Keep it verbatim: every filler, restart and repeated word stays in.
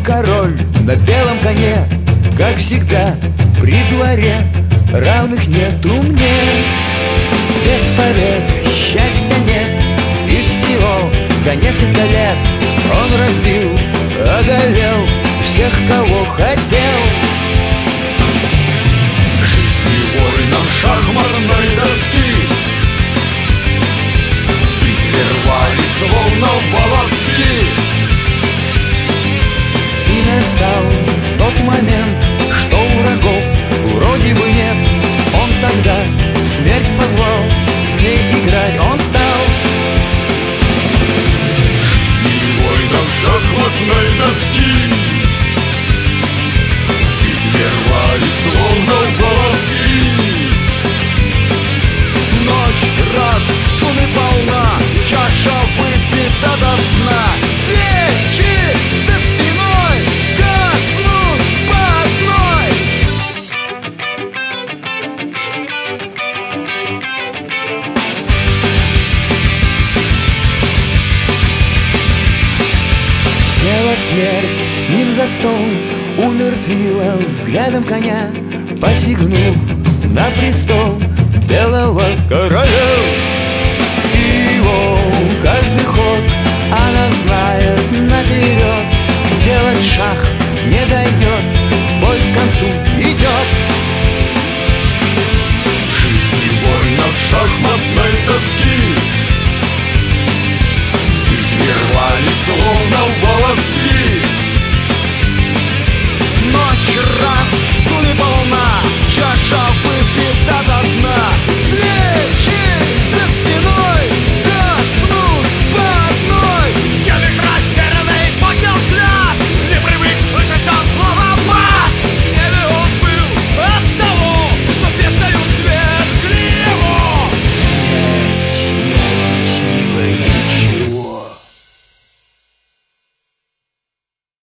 король на белом коне, как всегда при дворе равных нету мне. Без побед счастья нет, и всего за несколько лет он разбил, одолел всех, кого хотел. Жизни воинам шахматной доски прервали словно волоски. И настал тот момент, что у врагов вроде бы нет. Он тогда смерть позвал, с ней играть он стал. Жизни воинам шахматной доски прервали словно волоски. Ночь раздумий полна, чаша выпита до дна. Свечи за спиной гаснут по одной. Села смерть с ним за стол, умертвила взглядом коня, посягнув на престол белого короля.